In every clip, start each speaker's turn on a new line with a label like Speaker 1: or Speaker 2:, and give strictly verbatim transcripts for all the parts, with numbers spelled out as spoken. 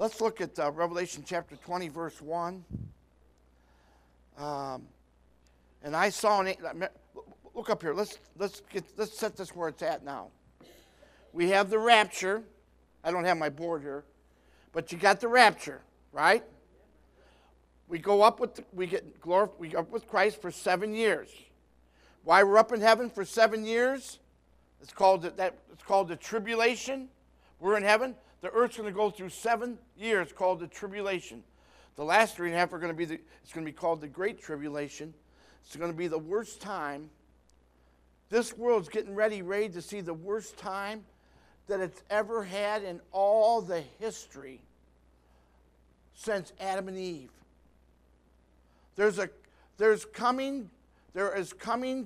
Speaker 1: let's look at uh, Revelation chapter twenty, verse one. Um, and I saw an angel. Look up here. Let's let's get let's set this where it's at now. We have the rapture. I don't have my board here, but you got the rapture, right? We go up with the, we get glor we go up with Christ for seven years. Why we're up in heaven for seven years? It's called the, that. It's called the tribulation. We're in heaven. The earth's going to go through seven years, called the tribulation. The last three and a half are going to be the. It's going to be called the Great Tribulation. It's going to be the worst time. This world's getting ready, ready to see the worst time that it's ever had in all the history since Adam and Eve. There's a, there's coming, there is coming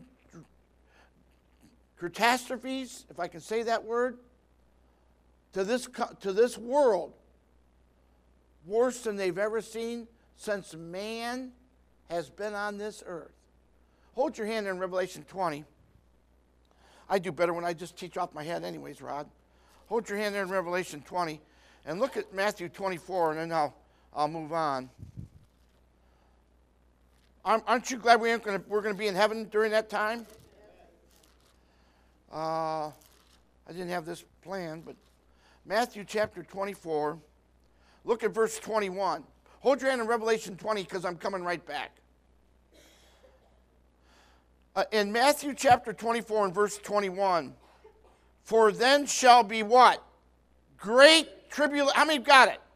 Speaker 1: catastrophes, if I can say that word, to this, to this world, worse than they've ever seen since man has been on this earth. Hold your hand in Revelation twenty. I do better when I just teach off my head anyways, Rod. Hold your hand there in Revelation twenty, and look at Matthew twenty-four, and then I'll, I'll move on. Aren't you glad we aren't gonna, we're going to be in heaven during that time? Uh, I didn't have this planned, but Matthew chapter twenty-four, look at verse twenty-one. Hold your hand in Revelation twenty because I'm coming right back. Uh, in Matthew chapter twenty-four and verse twenty-one, for then shall be what? Great tribulation. How many got it?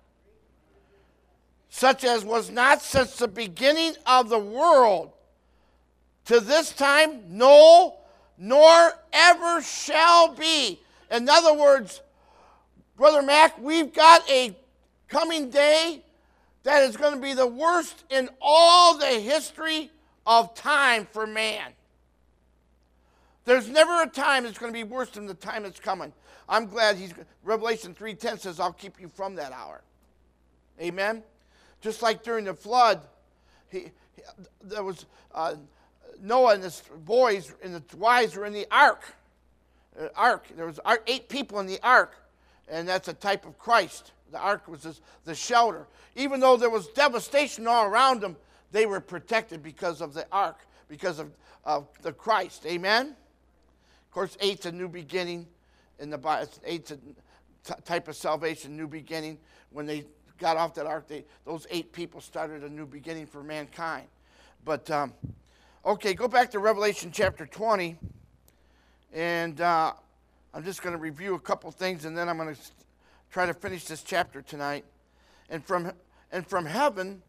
Speaker 1: Such as was not since the beginning of the world to this time, no, nor ever shall be. In other words, Brother Mac, we've got a coming day that is going to be the worst in all the history of time for man. There's never a time that's going to be worse than the time that's coming. I'm glad he's, Revelation three ten says, I'll keep you from that hour. Amen? Just like during the flood, he, he, there was uh, Noah and his boys and the wives were in the ark. Uh, ark. There was eight people in the ark, and that's a type of Christ. The ark was this, the shelter. Even though there was devastation all around them, they were protected because of the ark, because of, of the Christ. Amen? Of course, eight's a new beginning in the Bible. Eight's a t- type of salvation, new beginning. When they got off that ark, they, those eight people started a new beginning for mankind. But, um, okay, go back to Revelation chapter twenty. And uh, I'm just going to review a couple things, and then I'm going to try to finish this chapter tonight. And from and from heaven,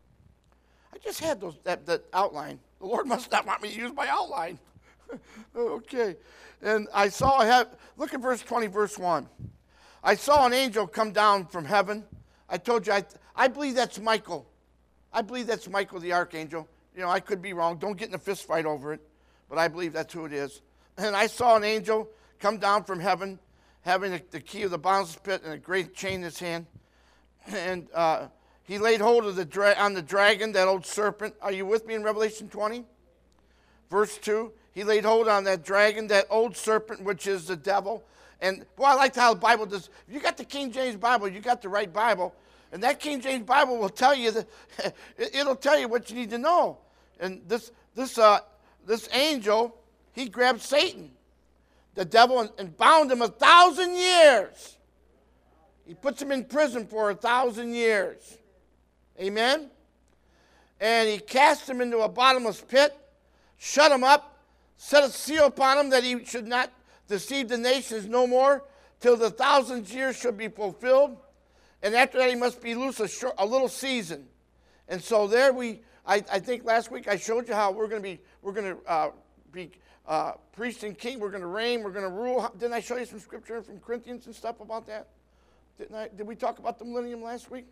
Speaker 1: I just had those that, that outline. The Lord must not want me to use my outline. Okay. And I saw, I have, look at verse twenty, verse one. I saw an angel come down from heaven. I told you, I, I believe that's Michael. I believe that's Michael the archangel. You know, I could be wrong. Don't get in a fist fight over it. But I believe that's who it is. And I saw an angel come down from heaven, having the, the key of the bottomless pit and a great chain in his hand. And uh, he laid hold of the dra- on the dragon, that old serpent. Are you with me in Revelation twenty? Verse two. He laid hold on that dragon, that old serpent, which is the devil. And, boy, I like how the Bible does. If you got the King James Bible, you got the right Bible. And that King James Bible will tell you, that it'll tell you what you need to know. And this this uh, this angel, he grabbed Satan, the devil, and, and bound him a thousand years. He puts him in prison for a thousand years. Amen? And he cast him into a bottomless pit, shut him up, set a seal upon him that he should not deceive the nations no more till the thousand years should be fulfilled. And after that he must be loose a, short, a little season. And so there we, I, I think last week I showed you how we're going to be, we're going to uh, be uh, priest and king. We're going to reign. We're going to rule. Didn't I show you some scripture from Corinthians and stuff about that? Didn't I? Did we talk about the millennium last week?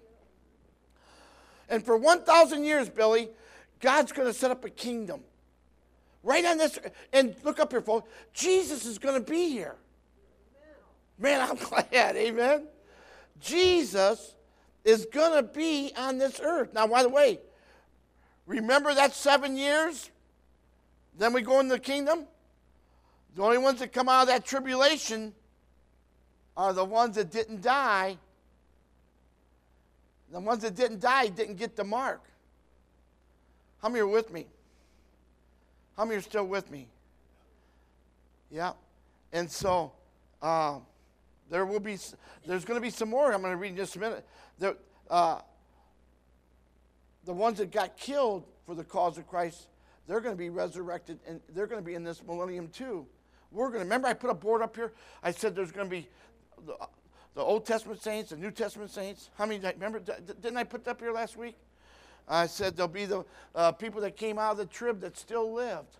Speaker 1: And for one thousand years, Billy, God's going to set up a kingdom. Right on this, and look up here, folks. Jesus is going to be here. Man, I'm glad, amen? Jesus is going to be on this earth. Now, by the way, remember that seven years? Then we go into the kingdom? The only ones that come out of that tribulation are the ones that didn't die The ones that didn't die didn't get the mark. How many are with me? How many are still with me? Yeah. And so uh, there will be, there's going to be some more I'm going to read in just a minute. The, uh, the ones that got killed for the cause of Christ, they're going to be resurrected, and they're going to be in this millennium too. We're going to, remember I put a board up here? I said there's going to be the, the Old Testament saints, the New Testament saints. How many, remember, didn't I put that up here last week? I said there'll be the uh, people that came out of the trib that still lived.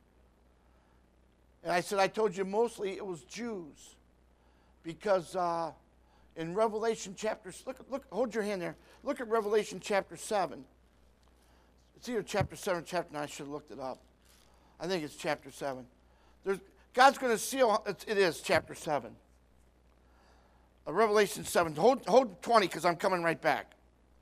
Speaker 1: And I said, I told you mostly it was Jews. Because uh, in Revelation chapter, look, look, hold your hand there. Look at Revelation chapter seven. It's either chapter seven or chapter nine. I should have looked it up. I think it's chapter seven. There's, God's going to seal, it, it is chapter seven. Uh, Revelation seven. Hold, hold twenty because I'm coming right back.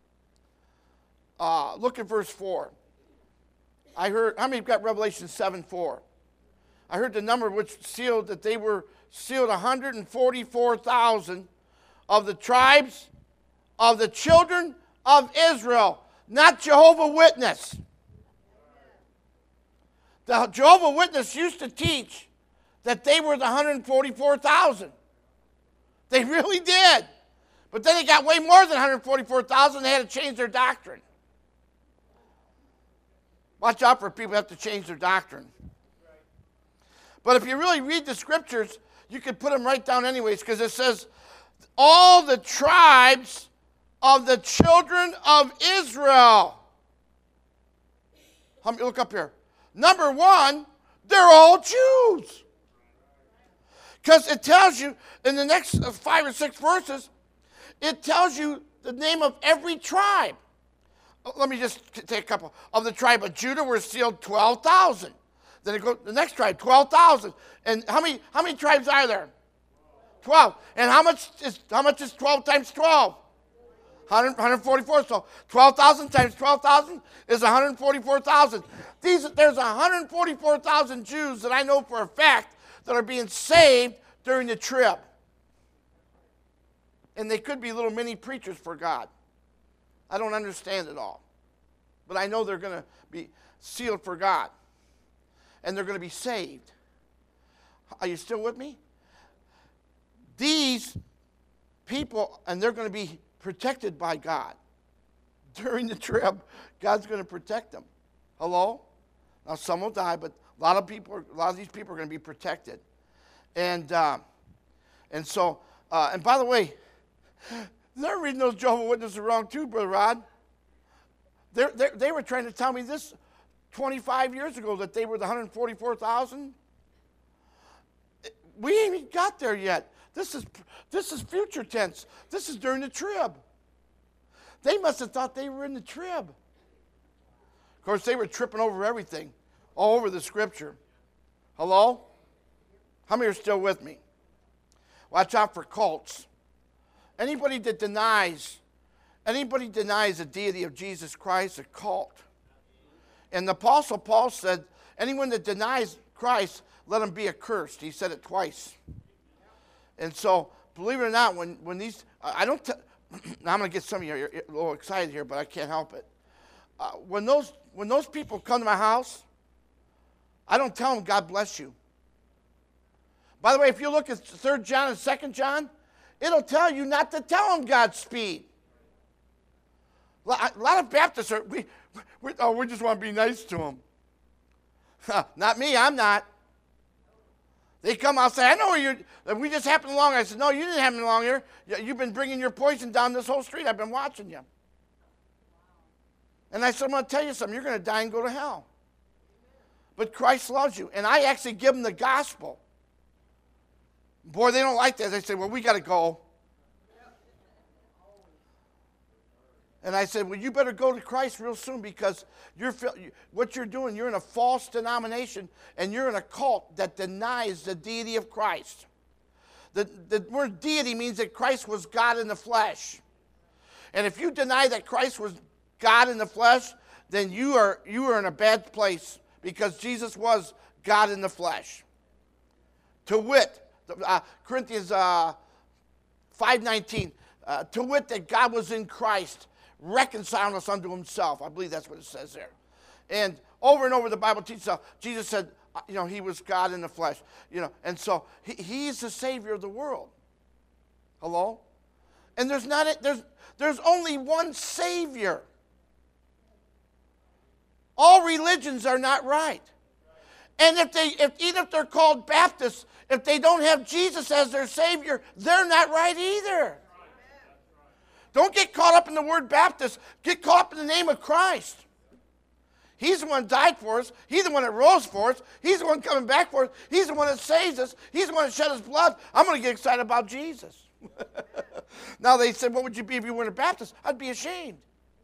Speaker 1: Uh, look at verse four. I heard, how many got Revelation seven four? I heard the number which sealed that they were sealed one hundred forty-four thousand of the tribes of the children of Israel, not Jehovah's Witness. The Jehovah's Witness used to teach that they were the one hundred forty-four thousand. They really did. But then they got way more than one hundred forty-four thousand. They had to change their doctrine. Watch out for people who have to change their doctrine. But if you really read the scriptures, you can put them right down anyways, because it says, all the tribes of the children of Israel. Let me look up here. Number one, they're all Jews. Because it tells you in the next five or six verses, it tells you the name of every tribe. Let me just take a couple. Of the tribe of Judah were sealed twelve thousand. Then it goes the next tribe, twelve thousand. And how many how many tribes are there? twelve. And how much is how much is twelve times twelve? one hundred, one hundred forty-four. So twelve thousand times twelve thousand is one hundred forty-four thousand. These there's one hundred forty-four thousand Jews that I know for a fact that are being saved during the trib. And they could be little mini preachers for God. I don't understand it all. But I know they're going to be sealed for God. And they're going to be saved. Are you still with me? These people, and they're going to be protected by God. During the trib, God's going to protect them. Hello? Now, some will die, but a lot of people, are, a lot of these people are going to be protected. And uh, and so, uh, and by the way, they're reading those Jehovah's Witnesses wrong too, Brother Rod. They're, they're, they were trying to tell me this twenty-five years ago that they were the one hundred forty-four thousand. We ain't even got there yet. This is, this is future tense. This is during the trib. They must have thought they were in the trib. Of course, they were tripping over everything, all over the scripture. Hello? How many are still with me? Watch out for cults. Anybody that denies, anybody denies the deity of Jesus Christ, a cult. And the Apostle Paul said, anyone that denies Christ, let him be accursed. He said it twice. And so, believe it or not, when, when these, I don't, t- now I'm going to get some of you a little excited here, but I can't help it. Uh, when those when those people come to my house, I don't tell them God bless you. By the way, if you look at Third John and Second John, it'll tell you not to tell them Godspeed. A lot of Baptists are, we, we, oh, we just want to be nice to them. Not me, I'm not. They come out and say, I know where you're, we just happened along. I said, no, you didn't happen along here. You've been bringing your poison down this whole street. I've been watching you. And I said, I'm going to tell you something. You're going to die and go to hell. But Christ loves you. And I actually give them the gospel. Boy, they don't like that. They say, well, we got to go. And I said, well, you better go to Christ real soon because you're what you're doing, you're in a false denomination and you're in a cult that denies the deity of Christ. The, the word deity means that Christ was God in the flesh. And if you deny that Christ was God in the flesh, then you are, you are in a bad place because Jesus was God in the flesh. To wit, uh, Corinthians uh, five nineteen, uh, to wit that God was in Christ, reconciling us unto himself. I believe that's what it says there. And over and over the Bible teaches us, Jesus said, you know, he was God in the flesh. You know, and so he, he's the Savior of the world. Hello? And there's not a, there's there's only one Savior. All religions are not right. And if they if even if they're called Baptists, if they don't have Jesus as their Savior, they're not right either. Don't get caught up in the word Baptist. Get caught up in the name of Christ. He's the one that died for us. He's the one that rose for us. He's the one coming back for us. He's the one that saves us. He's the one that shed his blood. I'm going to get excited about Jesus. Now they said, what would you be if you weren't a Baptist? I'd be ashamed.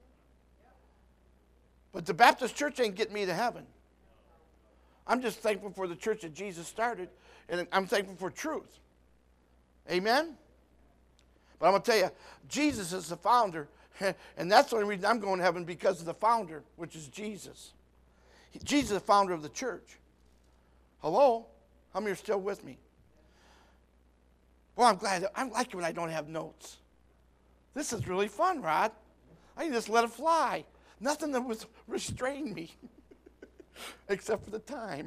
Speaker 1: But the Baptist church ain't getting me to heaven. I'm just thankful for the church that Jesus started, and I'm thankful for truth. Amen? But I'm going to tell you, Jesus is the founder, and that's the only reason I'm going to heaven, because of the founder, which is Jesus. Jesus is the founder of the church. Hello? How many are still with me? Well, I'm glad. I like it when I don't have notes. This is really fun, Rod. I can just let it fly. Nothing that was restrain me, except for the time.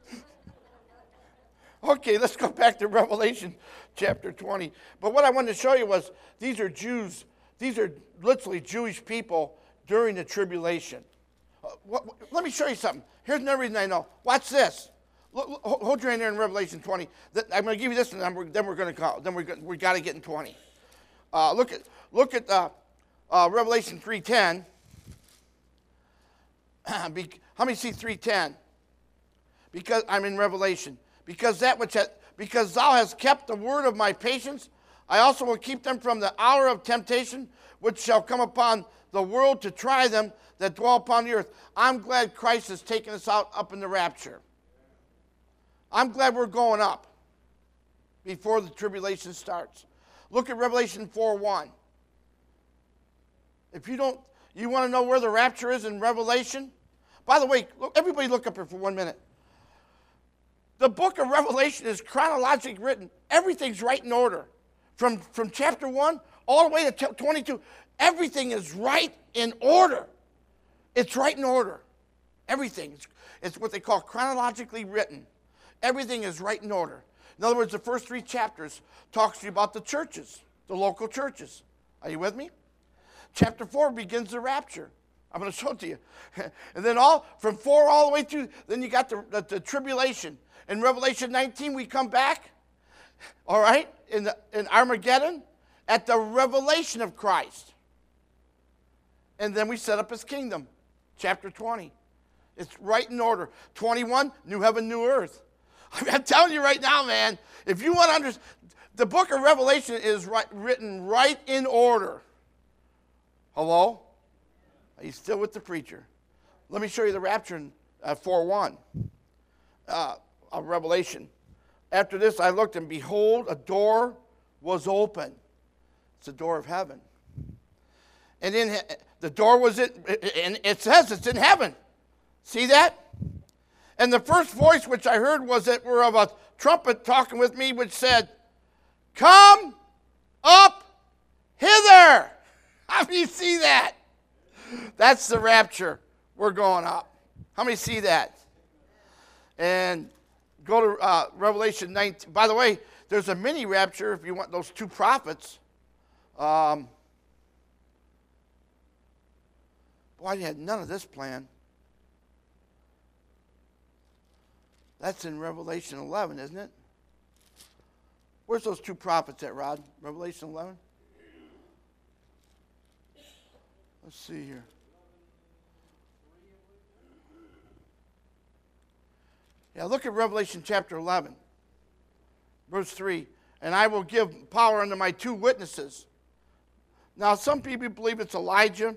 Speaker 1: Okay, let's go back to Revelation chapter twenty. But what I wanted to show you was these are Jews. These are literally Jewish people during the tribulation. Uh, what, what, let me show you something. Here's another reason I know. Watch this. Look, look, hold your hand there in Revelation twenty. I'm going to give you this, and then we're, then we're going to go. Then we're going, we got to get in twenty. Uh, look at look at uh, uh, Revelation three ten. How many see three ten? Because I'm in Revelation. Because that which has, because thou hast kept the word of my patience, I also will keep them from the hour of temptation, which shall come upon the world to try them that dwell upon the earth. I'm glad Christ has taken us out up in the rapture. I'm glad we're going up before the tribulation starts. Look at Revelation four one. If you don't, you want to know where the rapture is in Revelation? By the way, look, everybody look up here for one minute. The book of Revelation is chronologically written. Everything's right in order. From, from chapter one all the way to twenty-two, everything is right in order. It's right in order. Everything. It's, it's what they call chronologically written. Everything is right in order. In other words, the first three chapters talks to you about the churches, the local churches. Are you with me? Chapter four begins the rapture. I'm going to show it to you. And then all from four all the way through, then you got the, the, the tribulation. In Revelation nineteen, we come back, all right, in, the, in Armageddon, at the revelation of Christ. And then we set up his kingdom, chapter twenty. It's right in order. twenty-one, new heaven, new earth. I mean, I'm telling you right now, man, if you want to understand, the book of Revelation is right, written right in order. Hello? Are you still with the preacher? Let me show you the rapture in uh, four one uh, of Revelation. After this I looked, and behold, a door was open. It's the door of heaven. And in the door was in, and it says it's in heaven. See that? And the first voice which I heard was that were of a trumpet talking with me, which said, "Come up hither." How many see that? That's the rapture. We're going up. How many see that? And go to uh, Revelation nineteen. By the way, there's a mini rapture if you want those two prophets. Um, boy, you had none of this planned. That's in Revelation eleven, isn't it? Where's those two prophets at, Rod? Revelation eleven? Let's see here. Yeah, look at Revelation chapter eleven, verse three. And I will give power unto my two witnesses. Now, some people believe it's Elijah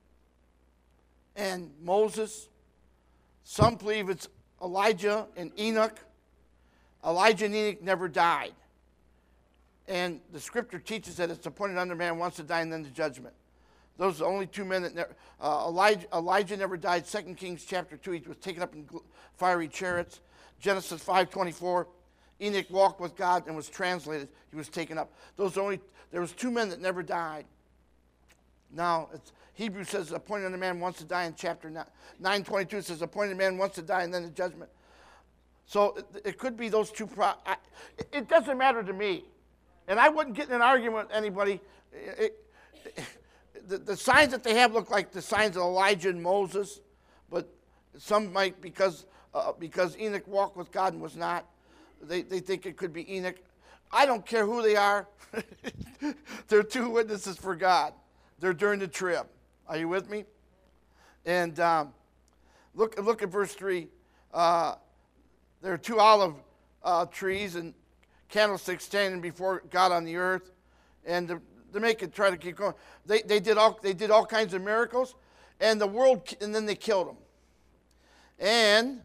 Speaker 1: and Moses. Some believe it's Elijah and Enoch. Elijah and Enoch never died. And the scripture teaches that it's appointed unto man once to die and then the judgment. Those are the only two men that never, uh, Elijah, Elijah never died. Second Kings chapter two, he was taken up in fiery chariots. Genesis five twenty-four, Enoch walked with God and was translated. He was taken up. Those only, there was two men that never died. Now, it's, Hebrews says, appointed a man wants to die in chapter nine twenty-two. It says, appointed man wants to die and then the judgment. So it, it could be those two. Pro- I, it doesn't matter to me. And I wouldn't get in an argument with anybody. It, it, the, the signs that they have look like the signs of Elijah and Moses. But some might, because, uh, because Enoch walked with God and was not, they, they think it could be Enoch. I don't care who they are. They're two witnesses for God. They're during the trib. Are you with me? And um, look, look at verse three. Uh, there are two olive uh, trees and candlesticks standing before God on the earth, and to, to make it try to keep going, they they did all they did all kinds of miracles, and the world and then they killed them, and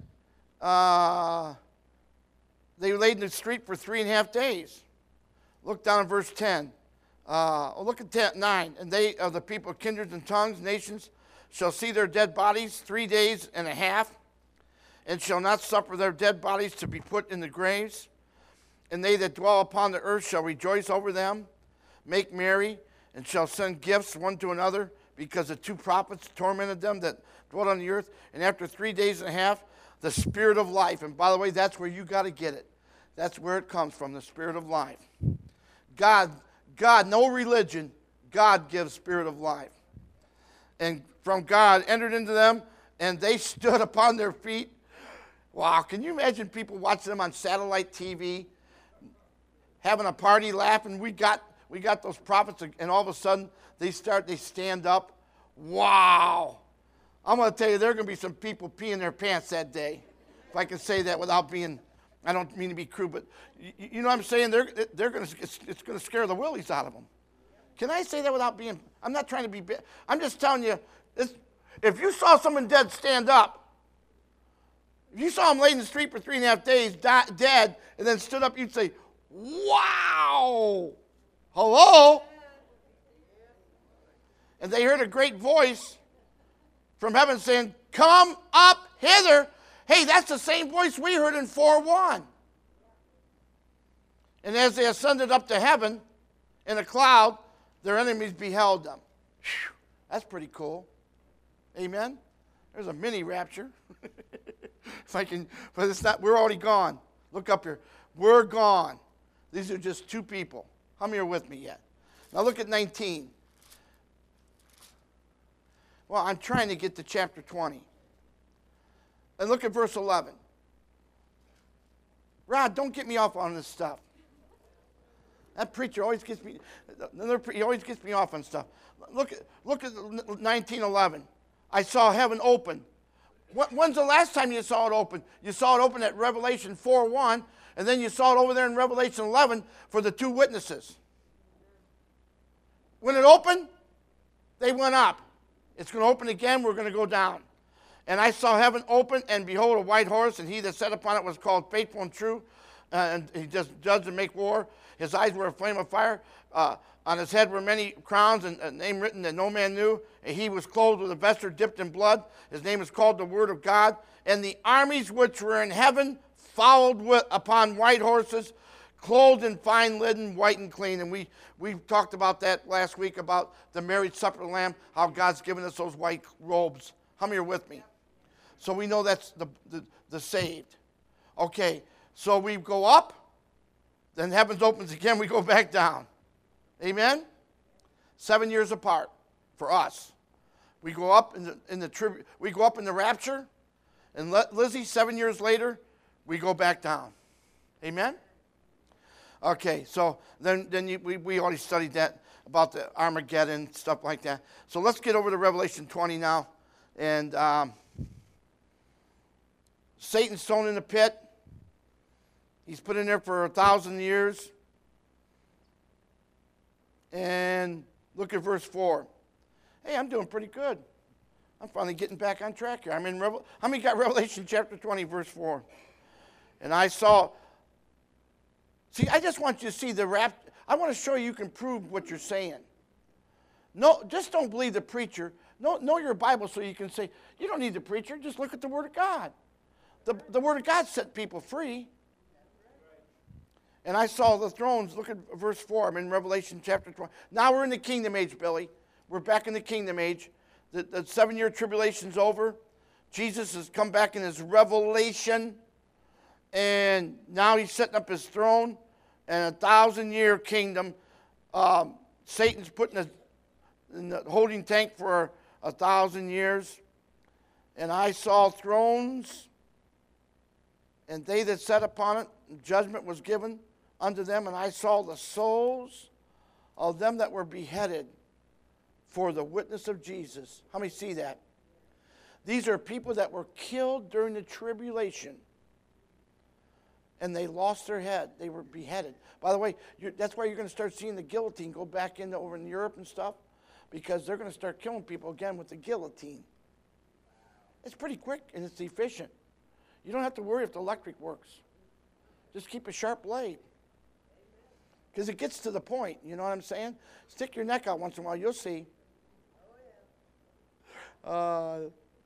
Speaker 1: uh, they laid in the street for three and a half days. Look down at verse ten. Uh, oh, look at ten, nine. And they of the people, kindreds and tongues, nations, shall see their dead bodies three days and a half, and shall not suffer their dead bodies to be put in the graves. And they that dwell upon the earth shall rejoice over them, make merry, and shall send gifts one to another, because the two prophets tormented them that dwelt on the earth. And after three days and a half, the spirit of life. And by the way, that's where you got to get it. That's where it comes from, the spirit of life. God, God, no religion, God gives spirit of life. And from God entered into them, and they stood upon their feet. Wow, can you imagine people watching them on satellite T V, having a party, laughing? We got we got those prophets, and all of a sudden they start, they stand up. Wow. I'm going to tell you, there are going to be some people peeing their pants that day. If I can say that without being, I don't mean to be crude, but you, you know what I'm saying? They're, they're going to, it's, it's going to scare the willies out of them. Can I say that without being, I'm not trying to be, I'm just telling you, this, if you saw someone dead stand up, if you saw him laid in the street for three and a half days, die, dead, and then stood up, you'd say, wow, hello? And they heard a great voice from heaven saying, come up hither. Hey, that's the same voice we heard in four one. And as they ascended up to heaven in a cloud, their enemies beheld them. Whew, that's pretty cool. Amen? There's a mini rapture. If I can, but it's not, we're already gone. Look up here. We're gone. These are just two people. How many are with me yet? Now look at nineteen. Well, I'm trying to get to chapter twenty. And look at verse eleven. Rod, don't get me off on this stuff. That preacher always gets me, he always gets me off on stuff. Look at, look at nineteen eleven. I saw heaven open. When's the last time you saw it open? You saw it open at Revelation four one, and then you saw it over there in Revelation eleven for the two witnesses. When it opened, they went up. It's going to open again. We're going to go down. And I saw heaven open, and behold, a white horse, and he that sat upon it was called Faithful and True, uh, and he just judged and make war. His eyes were a flame of fire. Uh, on his head were many crowns, and a name written that no man knew. And he was clothed with a vesture dipped in blood. His name is called the Word of God. And the armies which were in heaven followed with, upon white horses, clothed in fine linen, white and clean. And we, we talked about that last week, about the marriage supper of the Lamb, how God's given us those white robes. How many are with me? So we know that's the, the, the saved. Okay, so we go up, then heavens opens again, we go back down. Amen? Seven years apart for us. We go up in the, in the tribu- we go up in the rapture, and let Lizzie, seven years later, we go back down. Amen? Okay, so then, then you, we, we already studied that about the Armageddon, stuff like that. So let's get over to Revelation twenty now. And um, Satan's thrown in the pit. He's put in there for a thousand years. And look at verse four. Hey, I'm doing pretty good. I'm finally getting back on track here. I'm in Revel- How many got Revelation chapter twenty, verse four? And I saw... See, I just want you to see the rap. I want to show you you can prove what you're saying. No, just don't believe the preacher. Know, know your Bible so you can say, you don't need the preacher, just look at the Word of God. The, the Word of God set people free. And I saw the thrones, look at verse four, I'm in Revelation chapter twenty. Now we're in the kingdom age, Billy. we're back in the kingdom age. The, the seven-year tribulation's over. Jesus has come back in his revelation, and now he's setting up his throne and a thousand-year kingdom. Um, Satan's put in, a, in the holding tank for a thousand years. And I saw thrones, and they that sat upon it, judgment was given unto them, and I saw the souls of them that were beheaded for the witness of Jesus. How many see that? These are people that were killed during the tribulation, and they lost their head. They were beheaded. By the way, you're, that's why you're going to start seeing the guillotine go back into over in Europe and stuff, because they're going to start killing people again with the guillotine. It's pretty quick and it's efficient. You don't have to worry if the electric works. Just keep a sharp blade, because it gets to the point. You know what I'm saying? Stick your neck out once in a while. You'll see. Uh,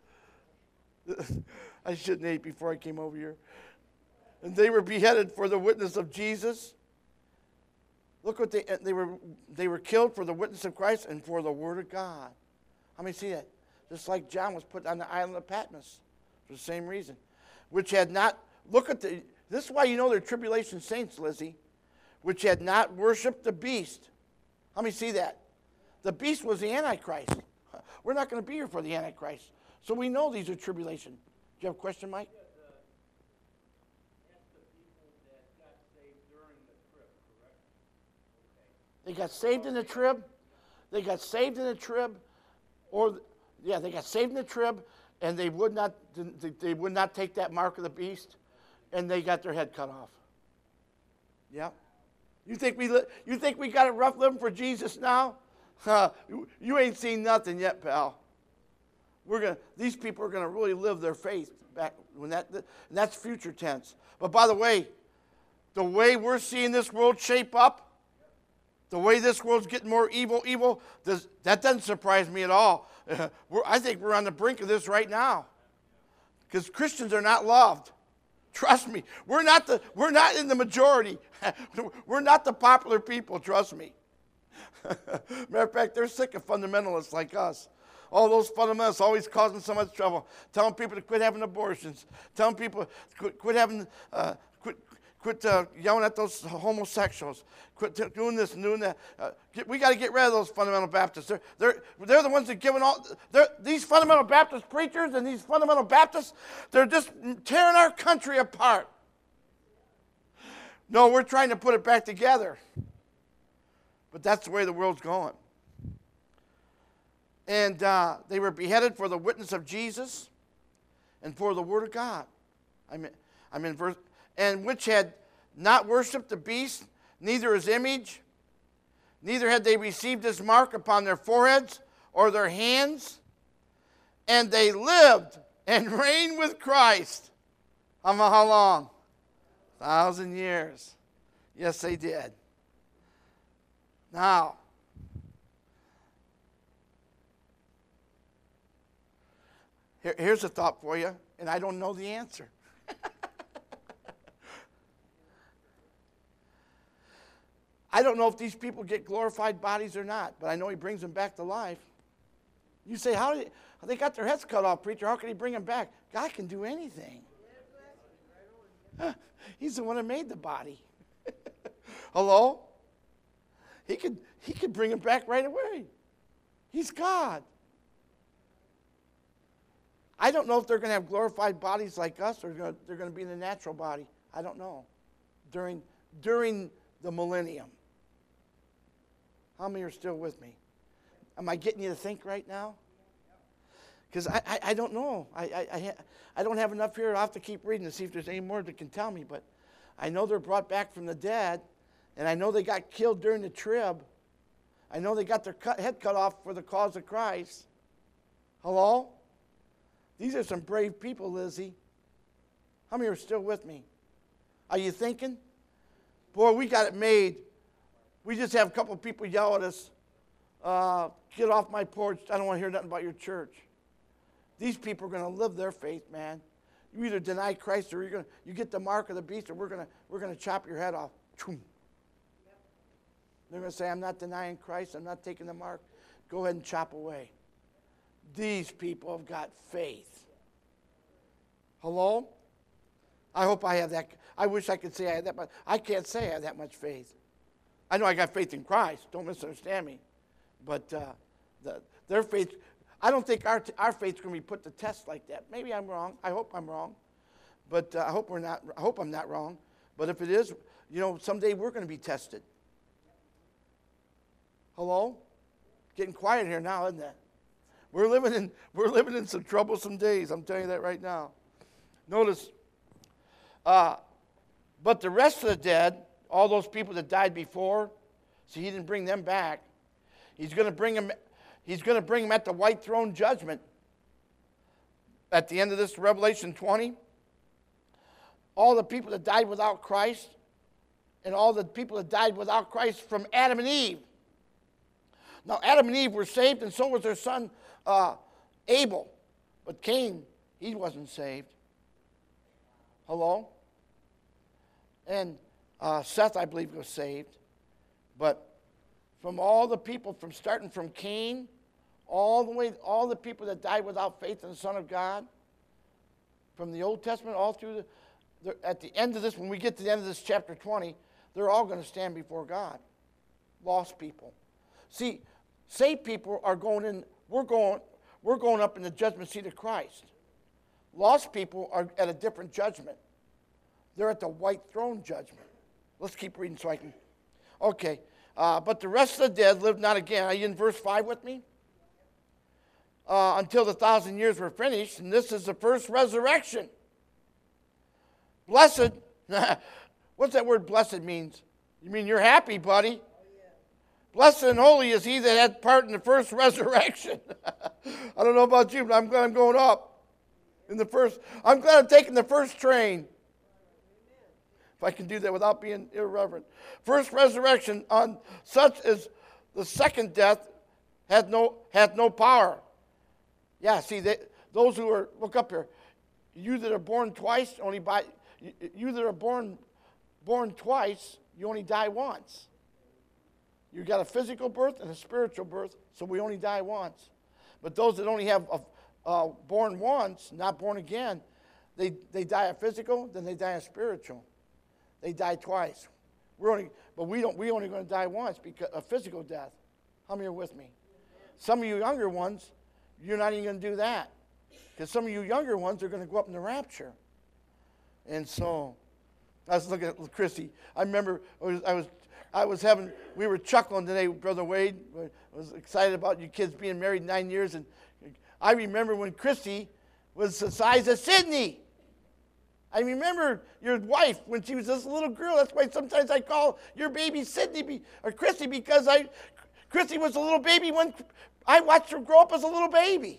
Speaker 1: I shouldn't eat before I came over here. And they were beheaded for the witness of Jesus. Look what they they were they were killed for the witness of Christ and for the word of God. How many see that? Just like John was put on the island of Patmos for the same reason, which had not. Look at the. This is why you know they're tribulation saints, Lizzie, which had not worshipped the beast. How many see that? The beast was the Antichrist. We're not going to be here for the Antichrist. So we know these are tribulation. Do you have a question, Mike?
Speaker 2: Yeah, the, that's the people that got saved during the trib, correct? Okay.
Speaker 1: They got saved in the trib. They got saved in the trib, or yeah, they got saved in the trib, and they would not they would not take that mark of the beast, and they got their head cut off. Yeah. You think we li- you think we got it rough living for Jesus now? Huh, you, you ain't seen nothing yet, pal. We're gonna these people are gonna really live their faith back when that and that's future tense. But by the way, the way we're seeing this world shape up, the way this world's getting more evil, evil, does, that doesn't surprise me at all. Uh, we're, I think we're on the brink of this right now, because Christians are not loved. Trust me, we're not the we're not in the majority. We're not the popular people. Trust me. Matter of fact, they're sick of fundamentalists like us. All those fundamentalists always causing so much trouble, telling people to quit having abortions, telling people to quit, quit having, uh, quit, quit uh, yelling at those homosexuals, quit t- doing this and doing that. Uh, get, we got to get rid of those fundamental Baptists. They're, they're, they're the ones that giving all. These fundamental Baptist preachers and these fundamental Baptists, they're just tearing our country apart. No, we're trying to put it back together. But that's the way the world's going. And uh, they were beheaded for the witness of Jesus and for the word of God. I mean, I'm in verse, and which had not worshipped the beast, neither his image, neither had they received his mark upon their foreheads or their hands, and they lived and reigned with Christ. How how long? A thousand years. Yes, they did. Now, here, here's a thought for you, and I don't know the answer. I don't know if these people get glorified bodies or not, but I know he brings them back to life. You say, how did they, they got their heads cut off, preacher? How can he bring them back? God can do anything. He's the one that made the body. Hello? He could, he could bring them back right away. He's God. I don't know if they're going to have glorified bodies like us, or gonna, they're going to be in a natural body. I don't know. During, during the millennium. How many are still with me? Am I getting you to think right now? Because I, I, I don't know. I, I, I, I don't have enough here. I'll have to keep reading to see if there's any more that can tell me. But I know they're brought back from the dead. And I know they got killed during the trib. I know they got their cut, head cut off for the cause of Christ. Hello? These are some brave people, Lizzie. How many are still with me? Are you thinking? Boy, we got it made. We just have a couple of people yell at us, uh, get off my porch. I don't want to hear nothing about your church. These people are going to live their faith, man. You either deny Christ or you're going to, you get the mark of the beast, or we're going to, we're going to chop your head off. They're going to say, I'm not denying Christ. I'm not taking the mark. go ahead and chop away. These people have got faith. Hello? I hope I have that. I wish I could say I had that much. I can't say I have that much faith. I know I got faith in Christ. Don't misunderstand me. But uh, the, their faith, I don't think our, our faith's going to be put to test like that. Maybe I'm wrong. I hope I'm wrong. But uh, I hope we're not. I hope I'm not wrong. But if it is, you know, someday we're going to be tested. Hello? Getting quiet here now, isn't it? We're living in we're living in some troublesome days. I'm telling you that right now. Notice, uh, but the rest of the dead, all those people that died before, see, he didn't bring them back. He's going to bring them. He's going to bring them at the white throne judgment. At the end of this, Revelation twenty, all the people that died without Christ, and all the people that died without Christ from Adam and Eve. Now, Adam and Eve were saved, and so was their son uh, Abel. But Cain, he wasn't saved. Hello? And uh, Seth, I believe, was saved. But from all the people, from starting from Cain, all the way, all the people that died without faith in the Son of God, from the Old Testament all through the, the at the end of this, when we get to the end of this chapter twenty, they're all going to stand before God. Lost people. See, saved people are going in, we're going, we're going up in the judgment seat of Christ. Lost people are at a different judgment. They're at the white throne judgment. Let's keep reading so I can. Okay. Uh, but the rest of the dead lived not again. Are you in verse five with me? Uh, until the thousand years were finished, and this is the first resurrection. Blessed, what's that word blessed means? You mean you're happy, buddy? Blessed and holy is he that had part in the first resurrection. I don't know about you, but I'm glad I'm going up in the first. I'm glad I'm taking the first train. If I can do that without being irreverent. First resurrection on such as the second death hath no hath no power. Yeah, see, they, those who are, look up here, you that are born twice, only by, you, you that are born born twice, you only die once. You got a physical birth and a spiritual birth, so we only die once. But those that only have a, uh, born once, not born again, they, they die a physical, then they die a spiritual. They die twice. We're only, but we don't. We only going to die once because a physical death. How many are with me? Some of you younger ones, you're not even going to do that, because some of you younger ones are going to go up in the rapture. And so, I was looking at Chrissy. I remember I was, I was, I was having. We were chuckling today, Brother Wade. I was excited about you kids being married nine years, and I remember when Chrissy was the size of Sydney. I remember your wife when she was this little girl. That's why sometimes I call your baby Sydney be, or Chrissy, because I, Chrissy was a little baby when I watched her grow up as a little baby.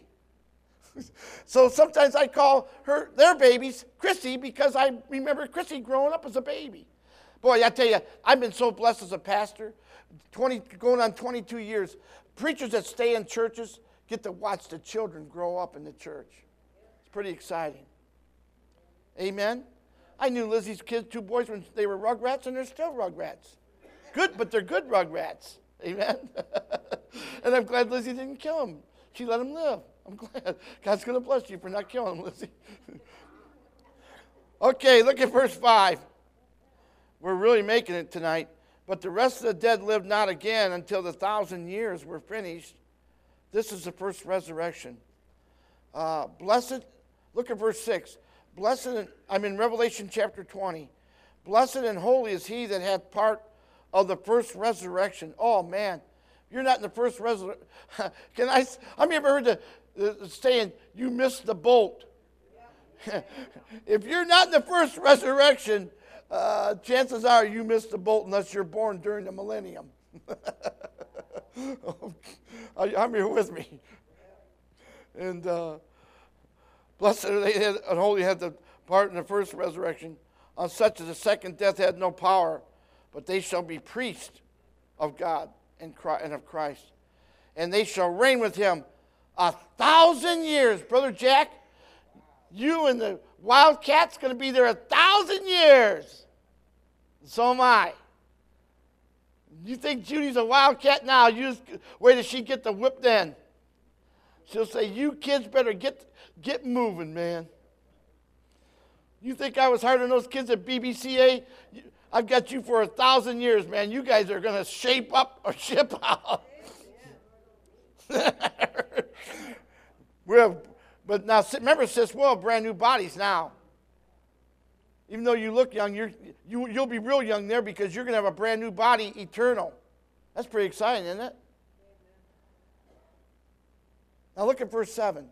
Speaker 1: So sometimes I call her their babies Chrissy because I remember Chrissy growing up as a baby. Boy, I tell you, I've been so blessed as a pastor, twenty going on twenty-two years. Preachers that stay in churches get to watch the children grow up in the church. It's pretty exciting. Amen. I knew Lizzie's kids, two boys, when they were rugrats, and they're still rugrats. Good, but they're good rugrats. Amen. And I'm glad Lizzie didn't kill him. She let him live. I'm glad. God's going to bless you for not killing him, Lizzie. Okay, look at verse five. We're really making it tonight. But the rest of the dead lived not again until the thousand years were finished. This is the first resurrection. Uh, blessed, look at verse six. Blessed, and, I'm in Revelation chapter twenty. Blessed and holy is he that hath part of the first resurrection. Oh, man. You're not in the first resurrection. Can I, have you ever heard the, the saying, you missed the boat? If you're not in the first resurrection, uh, chances are you missed the boat unless you're born during the millennium. I'm here with me. And uh, blessed are they and holy had the part in the first resurrection. On such as the second death had no power, but they shall be priests of God and of Christ. And they shall reign with him a thousand years. Brother Jack, you and the Wildcat's going to be there a thousand years. So am I. You think Judy's a wildcat now? You just wait till she get the whipped in. She'll say, you kids better get get moving, man. You think I was harder than those kids at B B C A? I've got you for a thousand years, man. You guys are going to shape up or ship out. we have, but now, remember, sis, we'll have brand new bodies now. Even though you look young, you're, you, you'll be real young there because you're going to have a brand new body, eternal. That's pretty exciting, isn't it? Now look at verse seven.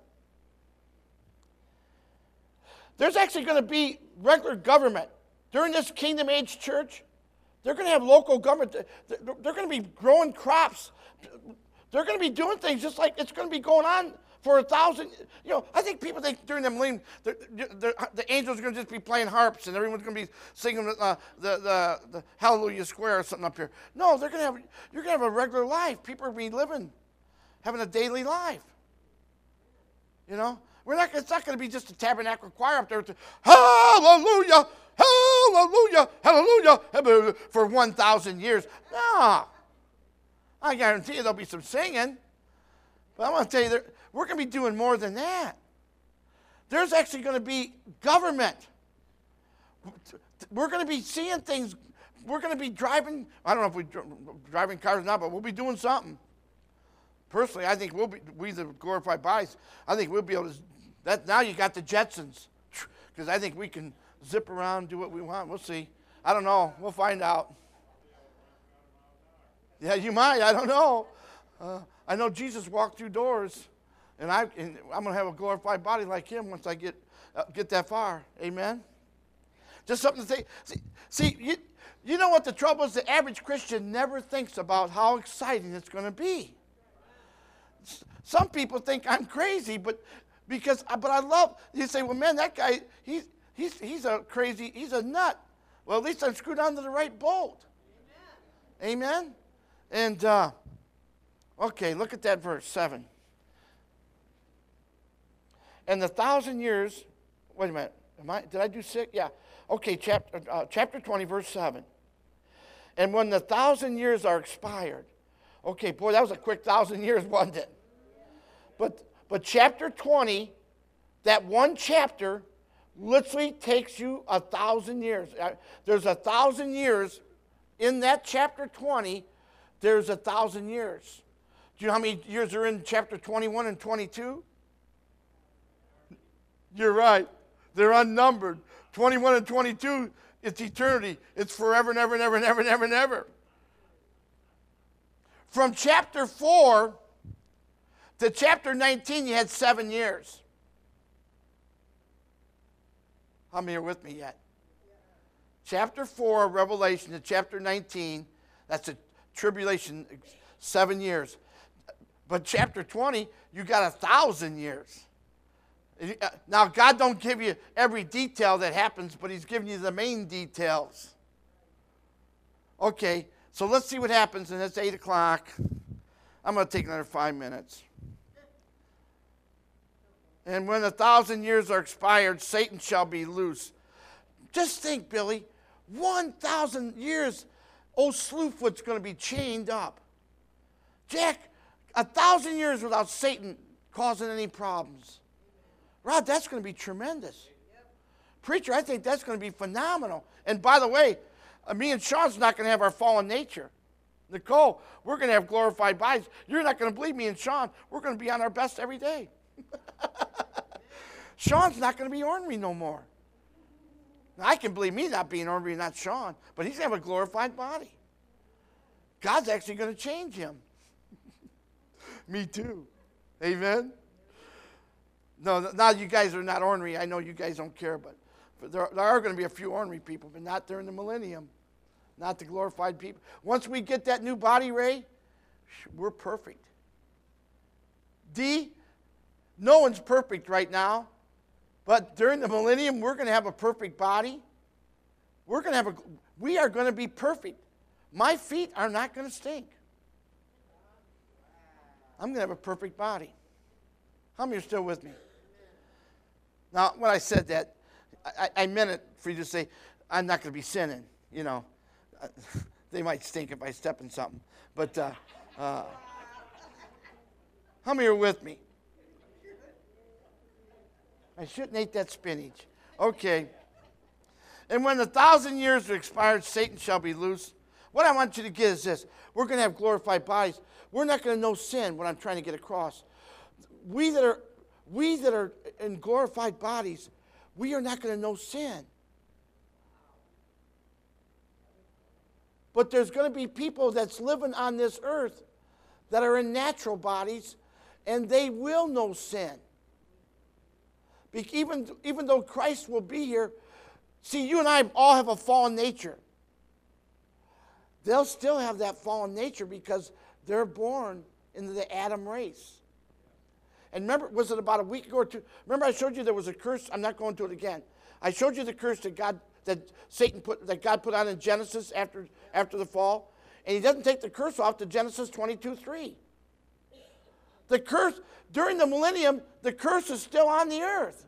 Speaker 1: There's actually going to be regular government. During this kingdom age church, they're going to have local government. They're going to be growing crops. They're going to be doing things just like it's going to be going on for a thousand. You know, I think people think during the millennium, the, the, the angels are going to just be playing harps and everyone's going to be singing uh, the, the, the Hallelujah Square or something up here. No, they're going to have, you're going to have a regular life. People are going to be living, having a daily life. You know, we're not. It's not going to be just a tabernacle choir up there with the, Hallelujah, Hallelujah, Hallelujah for one thousand years. No, I guarantee you there'll be some singing. But I want to tell you, we're going to be doing more than that. There's actually going to be government. We're going to be seeing things. We're going to be driving. I don't know if we're driving cars now, but we'll be doing something. Personally, I think we'll be, we the glorified bodies, I think we'll be able to, that, now you got the Jetsons. Because I think we can zip around, do what we want. We'll see. I don't know. We'll find out. Yeah, you might. I don't know. Uh, I know Jesus walked through doors, and, I, and I'm going to have a glorified body like him once I get, uh, get that far. Amen? Just something to say. See, see you, you know what the trouble is? The average Christian never thinks about how exciting it's going to be. Some people think I'm crazy, but because but I love. You say, well, man, that guy, he's he's he's a crazy, he's a nut. Well, at least I'm screwed onto the right bolt. Amen. Amen? And uh, okay, look at that verse seven. And the thousand years. Wait a minute. Am I? Did I do six? Yeah. Okay. Chapter uh, chapter twenty, verse seven. And when the thousand years are expired. Okay, boy, that was a quick thousand years, wasn't it? But, but chapter twenty, that one chapter, literally takes you a thousand years. There's a thousand years in that chapter twenty. There's a thousand years. Do you know how many years are in chapter twenty-one and twenty-two? You're right. They're unnumbered. twenty-one and twenty-two, it's eternity. It's forever and ever and ever and ever and ever and ever. From chapter four to chapter nineteen, you had seven years. How many are with me yet? Chapter four of Revelation to chapter nineteen, that's a tribulation, seven years. But chapter twenty, you got a thousand years. Now, God don't give you every detail that happens, but he's giving you the main details. Okay. So let's see what happens, and it's eight o'clock. I'm going to take another five minutes. And when a thousand years are expired, Satan shall be loose. Just think, Billy, one thousand years, old Slewfoot's going to be chained up. Jack, a thousand years without Satan causing any problems. Rod, that's going to be tremendous. Preacher, I think that's going to be phenomenal. And by the way, Uh, me and Sean's not going to have our fallen nature. Nicole, we're going to have glorified bodies. You're not going to believe me and Sean. We're going to be on our best every day. Sean's not going to be ornery no more. Now, I can believe me not being ornery, not Sean, but he's going to have a glorified body. God's actually going to change him. Me too. Amen? No, now you guys are not ornery. I know you guys don't care, but But there, there are going to be a few ornery people, but not during the millennium. Not the glorified people. Once we get that new body, Ray, we're perfect. D, no one's perfect right now. But during the millennium, we're going to have a perfect body. We're going to have a, we are going to be perfect. My feet are not going to stink. I'm going to have a perfect body. How many are still with me? Now, when I said that, I, I meant it for you to say, I'm not going to be sinning, you know. They might stink if I step in something. But uh, uh, how many are with me? I shouldn't eat that spinach. Okay. And when the thousand years are expired, Satan shall be loose. What I want you to get is this. We're going to have glorified bodies. We're not going to know sin, what I'm trying to get across. We that are, we that are in glorified bodies, we are not going to know sin. But there's going to be people that's living on this earth that are in natural bodies, and they will know sin. Be- even, even though Christ will be here, see, you and I all have a fallen nature. They'll still have that fallen nature because they're born into the Adam race. And remember, was it about a week ago or two? Remember I showed you there was a curse? I'm not going to it again. I showed you the curse that God, that Satan put, that God put on in Genesis after, after the fall. And he doesn't take the curse off to Genesis twenty-two three. The curse, during the millennium, the curse is still on the earth.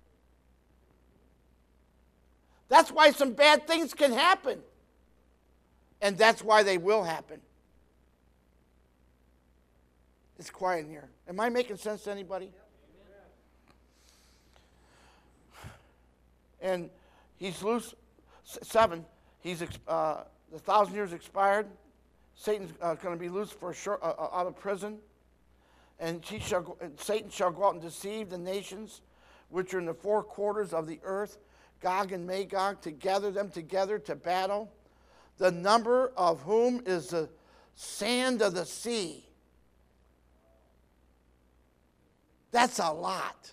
Speaker 1: That's why some bad things can happen. And that's why they will happen. It's quiet in here. Am I making sense to anybody? And he's loose. Seven. He's uh, the thousand years expired. Satan's uh, going to be loose for a short, uh, out of prison, and he shall go, and Satan shall go out and deceive the nations, which are in the four quarters of the earth, Gog and Magog, to gather them together to battle, the number of whom is the sand of the sea. That's a lot.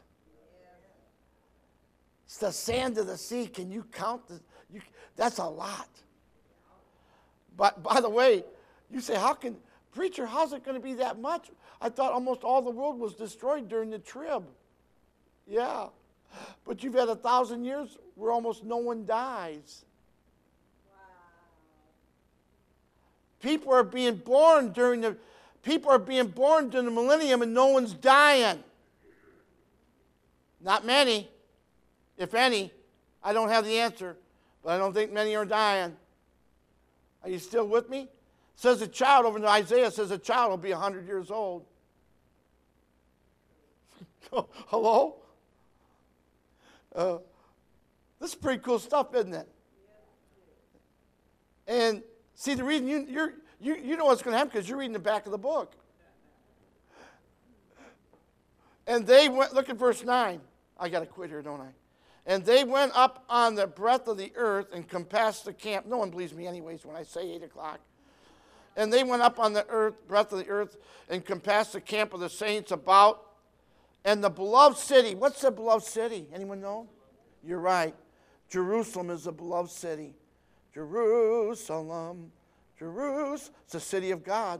Speaker 1: It's the sand of the sea. Can you count the? You, that's a lot. But by the way, you say, how can, preacher, how's it going to be that much? I thought almost all the world was destroyed during the trib. Yeah. But you've had a thousand years where almost no one dies. Wow. People are being born during the, people are being born during the millennium and no one's dying. Not many, if any. I don't have the answer, but I don't think many are dying. Are you still with me? Says a child, over in Isaiah, says a child will be one hundred years old. Hello? Uh, this is pretty cool stuff, isn't it? And see, the reason you, you're, you, you know what's going to happen because you're reading the back of the book. And they went, look at verse nine. I got to quit here, don't I? And they went up on the breadth of the earth and compassed the camp. No one believes me anyways when I say eight o'clock. And they went up on the earth, breadth of the earth, and compassed the camp of the saints about. And the beloved city, what's the beloved city? Anyone know? You're right. Jerusalem is the beloved city. Jerusalem, Jerusalem, it's the city of God.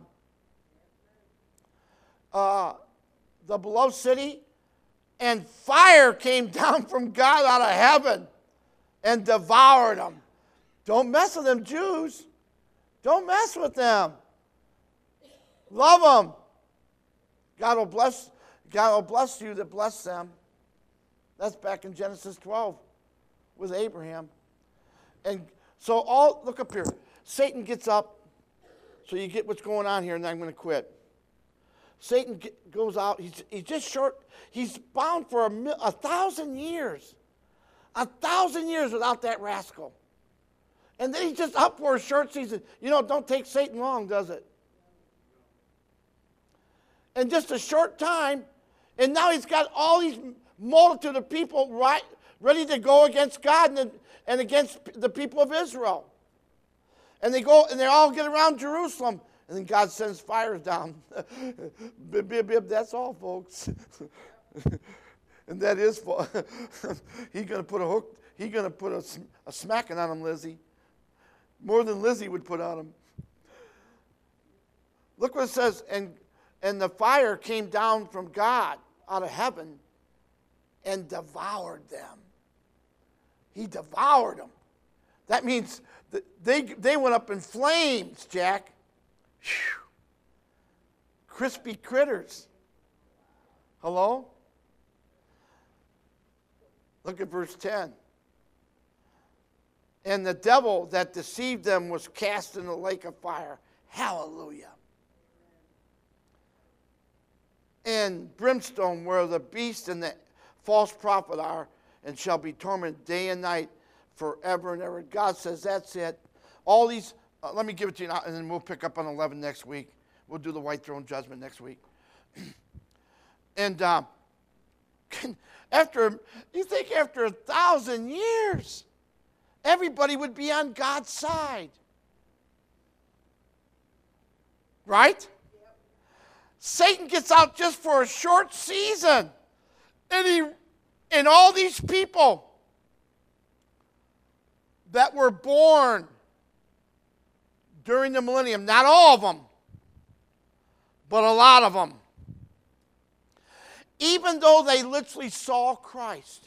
Speaker 1: Uh, the beloved city, and fire came down from God out of heaven and devoured them. Don't mess with them, Jews. Don't mess with them. Love them. God will bless, God will bless you that bless them. That's back in Genesis twelve with Abraham. And so all, look up here. Satan gets up. So you get what's going on here, and then I'm going to quit. Satan get, goes out. He's, he's just short. He's bound for a, mil, a thousand years. A thousand years without that rascal. And then he's just up for a short season. You know, it don't take Satan long, does it? And just a short time, and now he's got all these multitude of people right, ready to go against God and, and against the people of Israel. And they go, and they all get around Jerusalem. And then God sends fires down. Bib, bib, bib, that's all, folks. And that is, he's going to put a hook, he's going to put a, a smacking on him, Lizzie. More than Lizzie would put on him. Look what it says, and, and the fire came down from God out of heaven and devoured them. He devoured them. That means that they, they went up in flames, Jack. Whew. Crispy critters. Hello? Look at verse ten. And the devil that deceived them was cast in the lake of fire. Hallelujah. And brimstone, where the beast and the false prophet are, and shall be tormented day and night forever and ever. God says, that's it. All these, uh, let me give it to you now, and then we'll pick up on eleven next week. We'll do the white throne judgment next week. And uh, after, you think after a thousand years, everybody would be on God's side. Right? Yep. Satan gets out just for a short season. And he, and all these people that were born during the millennium, not all of them, but a lot of them, even though they literally saw Christ,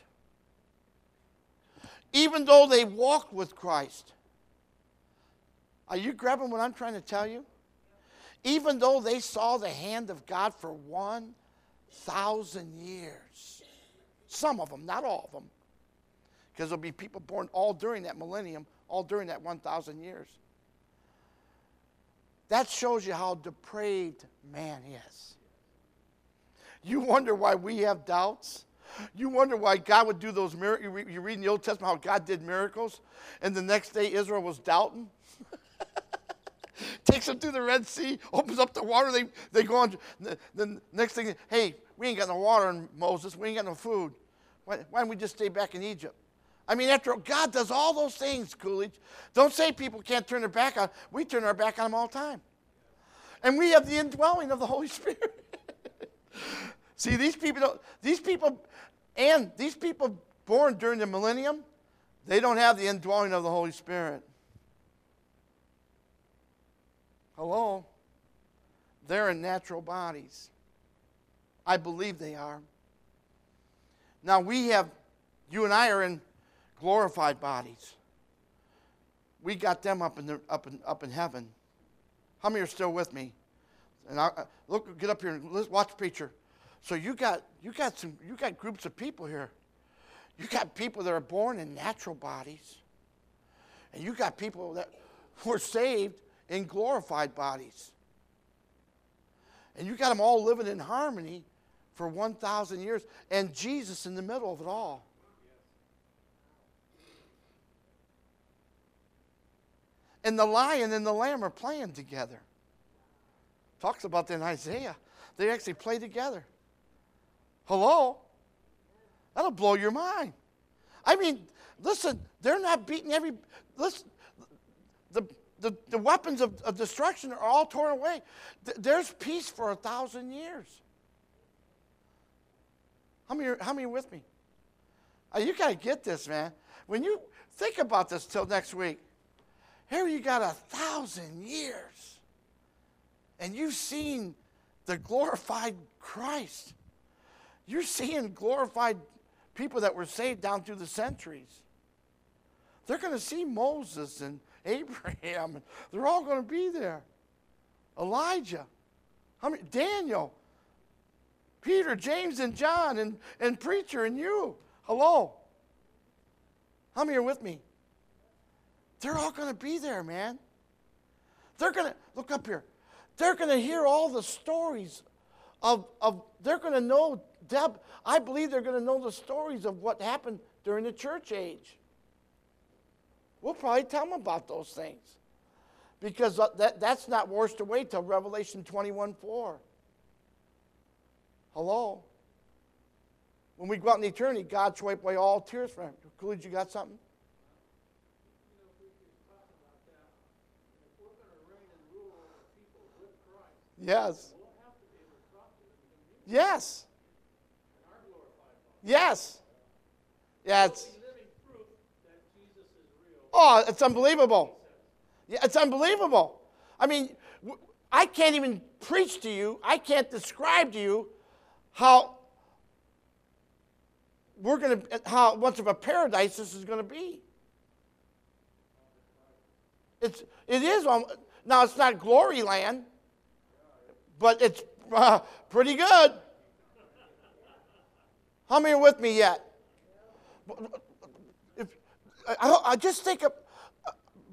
Speaker 1: even though they walked with Christ, are you grabbing what I'm trying to tell you? Even though they saw the hand of God for one thousand years, some of them, not all of them, because there'll be people born all during that millennium, all during that one thousand years. That shows you how depraved man is. You wonder why we have doubts? You wonder why God would do those miracles. You read in the Old Testament how God did miracles, and the next day Israel was doubting. Takes them through the Red Sea, opens up the water, they, they go on. The, the next thing, hey, we ain't got no water in Moses, we ain't got no food. Why, why don't we just stay back in Egypt? I mean, after God does all those things, Coolidge, don't say people can't turn their back on. We turn our back on them all the time. And we have the indwelling of the Holy Spirit. See, these people, don't, these people, and these people born during the millennium, they don't have the indwelling of the Holy Spirit. Hello? They're in natural bodies. I believe they are. Now we have, you and I are in glorified bodies. We got them up in the, up in up in heaven. How many are still with me? And I, look, get up here and let's watch preacher. So you got you got some you got groups of people here. You got people that are born in natural bodies, and you got people that were saved in glorified bodies. And you got them all living in harmony for one thousand years, and Jesus in the middle of it all. And the lion and the lamb are playing together. Talks about that in Isaiah. They actually play together. Hello? That'll blow your mind. I mean, listen, they're not beating every... Listen, the, the, the weapons of, of destruction are all torn away. Th- there's peace for a thousand years. How many are, how many are with me? Uh, you got to get this, man. When you think about this till next week, here you got a thousand years, and you've seen the glorified Christ. You're seeing glorified people that were saved down through the centuries. They're going to see Moses and Abraham. They're all going to be there. Elijah. How many? Daniel. Peter, James, and John, and, and preacher, and you. Hello. How many are with me? They're all going to be there, man. They're going to, look up here. They're going to hear all the stories of, of they're going to know, Deb, I believe they're going to know the stories of what happened during the church age. We'll probably tell them about those things. Because that, that's not washed away till Revelation twenty-one four. Hello? When we go out in eternity, God wipe away all tears from him. Coolidge, you got something? Yes. Yes. Yes. Yeah, it's, oh, it's unbelievable. Yeah, it's unbelievable. I mean, I can't even preach to you. I can't describe to you how we're going to, how much of a paradise this is going to be. It's, it is, now it's not glory land, but it's uh, pretty good. How many are with me yet? If, I, I just think of,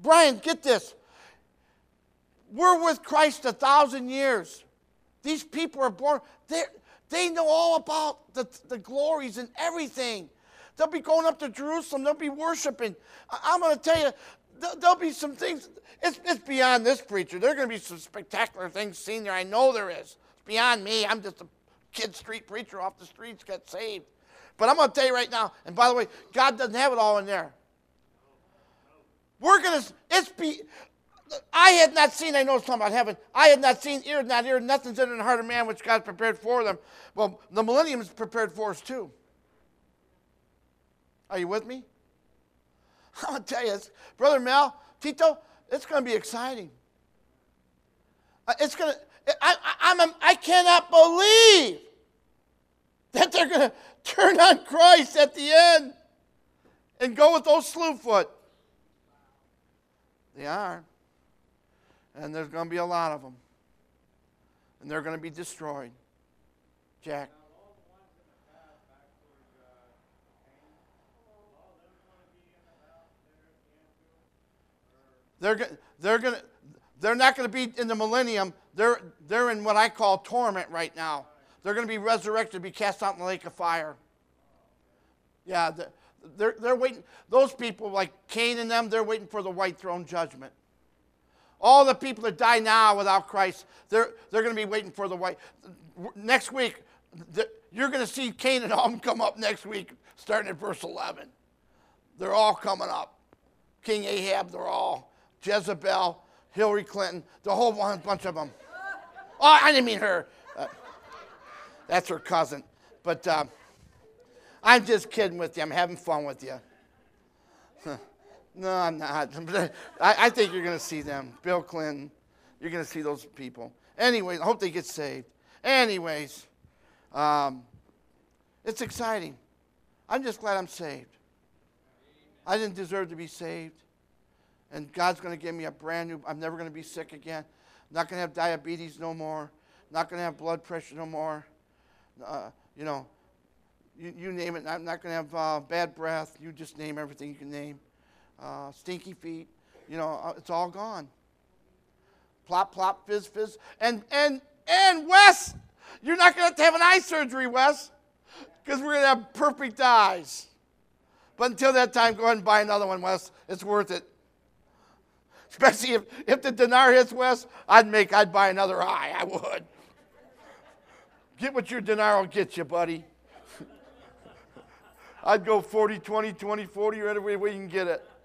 Speaker 1: Brian, get this. We're with Christ a thousand years. These people are born, they they know all about the, the glories and everything. They'll be going up to Jerusalem. They'll be worshiping. I, I'm going to tell you, th- there'll be some things. It's, it's beyond this preacher. There are going to be some spectacular things seen there. I know there is. It's beyond me. I'm just a kid street preacher off the streets, got saved. But I'm going to tell you right now, and by the way, God doesn't have it all in there. We're going to, it's be, I had not seen, I know it's talking about heaven, I had not seen, ear not ear, nothing's in the heart of man which God prepared for them. Well, the millennium is prepared for us too. Are you with me? I'm going to tell you, Brother Mel, Tito, it's going to be exciting. It's going to, I, I, I'm, a, I cannot believe that they're going to turn on Christ at the end and go with those slewfoot. They are. And there's going to be a lot of them. And they're going to be destroyed. Jack. They're they're going they're not going to be in the millennium. They're they're in what I call torment right now. They're going to be resurrected, be cast out in the lake of fire. Yeah, they're they're waiting. Those people like Cain and them, they're waiting for the white throne judgment. All the people that die now without Christ, they're they're going to be waiting for the white. Next week, you're going to see Cain and all them come up next week, starting at verse eleven. They're all coming up. King Ahab, they're all. Jezebel, Hillary Clinton, the whole one bunch of them. Oh, I didn't mean her. Uh, that's her cousin. But uh, I'm just kidding with you. I'm having fun with you. No, I'm not. I, I think you're going to see them. Bill Clinton. You're going to see those people. Anyways, I hope they get saved. Anyways, um, it's exciting. I'm just glad I'm saved. I didn't deserve to be saved. And God's going to give me a brand new, I'm never going to be sick again. Not going to have diabetes no more. Not going to have blood pressure no more. Uh, you know, you, you name it. I'm not going to have uh, bad breath. You just name everything you can name. Uh, stinky feet. You know, uh, it's all gone. Plop, plop, fizz, fizz. And, and, and Wes, you're not going to have to have an eye surgery, Wes, because we're going to have perfect eyes. But until that time, go ahead and buy another one, Wes. It's worth it. Especially if, if the dinar hits, Wes, I'd make, I'd buy another eye. I would. Get what your dinar will get you, buddy. I'd go forty, twenty, twenty, forty, or any way you can get it.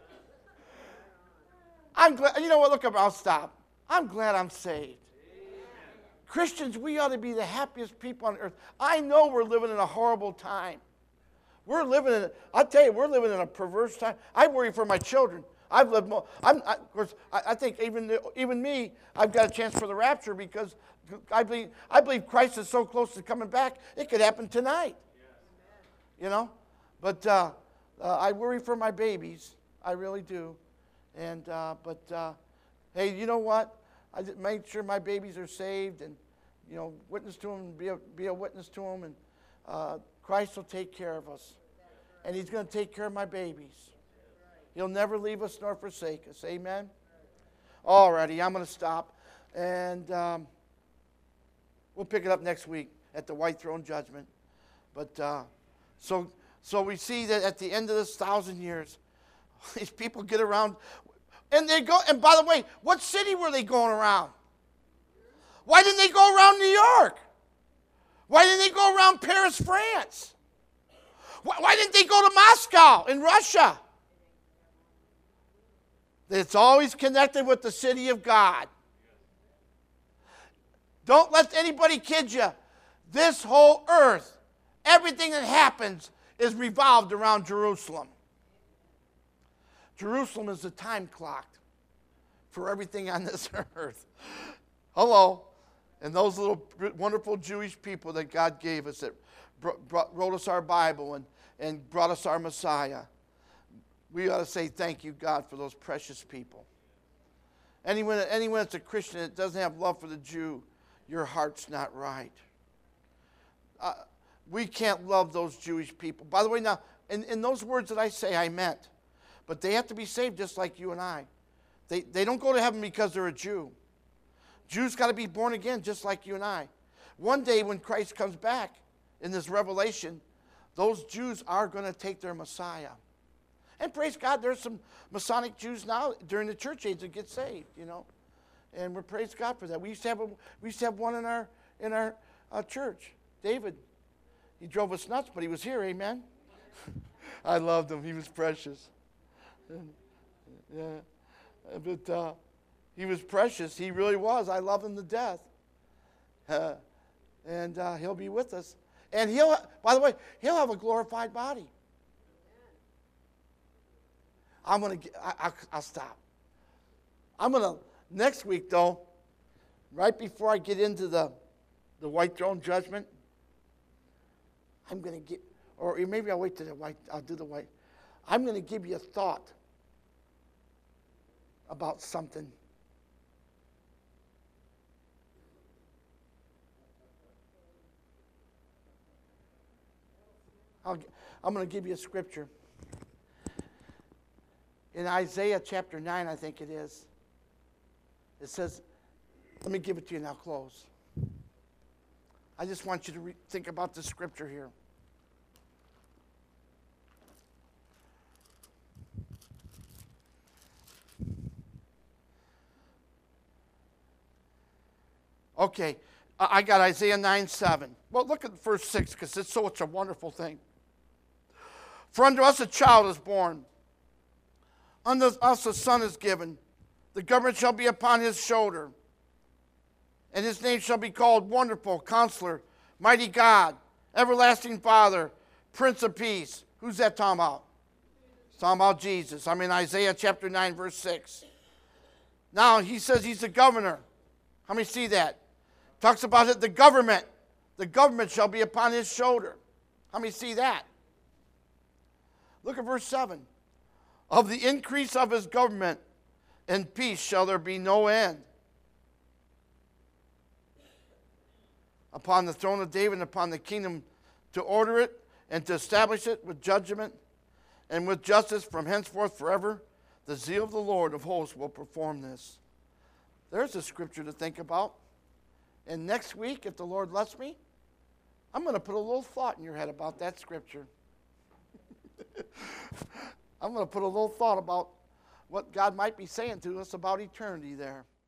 Speaker 1: I'm glad, you know what, look up, I'll stop. I'm glad I'm saved. Christians, we ought to be the happiest people on earth. I know we're living in a horrible time. We're living in, I'll tell you, we're living in a perverse time. I worry for my children. I've lived more, I'm, I, of course, I, I think even, even me, I've got a chance for the rapture because I believe, I believe Christ is so close to coming back, it could happen tonight. You know? But uh, uh, I worry for my babies. I really do. And, uh, but, uh, hey, you know what? I just make sure my babies are saved and, you know, witness to them, be a, be a witness to them, and uh, Christ will take care of us. And he's going to take care of my babies. He'll never leave us nor forsake us. Amen? All righty, I'm going to stop. And um, we'll pick it up next week at the white throne judgment. But uh, so, so we see that at the end of this thousand years, these people get around. And they go, and by the way, what city were they going around? Why didn't they go around New York? Why didn't they go around Paris, France? Why, why didn't they go to Moscow in Russia? It's always connected with the city of God. Don't let anybody kid you. This whole earth, everything that happens is revolved around Jerusalem. Jerusalem is the time clock for everything on this earth. Hello. And those little wonderful Jewish people that God gave us that brought, wrote us our Bible and, and brought us our Messiah. We ought to say thank you, God, for those precious people. Anyone, anyone that's a Christian that doesn't have love for the Jew, your heart's not right. Uh, we can't love those Jewish people. By the way, now, in, in those words that I say, I meant. But they have to be saved just like you and I. They, they don't go to heaven because they're a Jew. Jews got to be born again just like you and I. One day when Christ comes back in this revelation, those Jews are going to take their Messiah. And praise God, there's some Masonic Jews now during the church age that get saved, you know. And we praise God for that. We used to have a, we used to have one in our in our uh, church. David, he drove us nuts, but he was here, amen. I loved him. He was precious. Yeah, but uh, he was precious. He really was. I love him to death. Uh, and uh, he'll be with us. And he'll, by the way, he'll have a glorified body. I'm gonna. Get, I, I, I'll stop. I'm gonna next week though. Right before I get into the, the white throne judgment, I'm gonna get, or maybe I'll wait to the white. I'll do the white. I'm gonna give you a thought about something. I'll, I'm going to give you a scripture. In Isaiah chapter nine, I think it is, it says, let me give it to you now, close. I just want you to re- think about the scripture here. Okay, I got Isaiah nine seven. Well, look at verse six, because it's such a wonderful thing. For unto us a child is born, unto us a son is given. The government shall be upon his shoulder, and his name shall be called Wonderful, Counselor, Mighty God, Everlasting Father, Prince of Peace. Who's that talking about? It's talking about Jesus. I'm in Isaiah chapter nine, verse six. Now, he says he's the governor. How many see that? Talks about it, the government. The government shall be upon his shoulder. How many see that? Look at verse seven. Of the increase of his government and peace shall there be no end. Upon the throne of David and upon the kingdom, to order it and to establish it with judgment and with justice from henceforth forever. The zeal of the Lord of hosts will perform this. There's a scripture to think about. And next week, if the Lord lets me, I'm going to put a little thought in your head about that scripture. I'm going to put a little thought about what God might be saying to us about eternity there.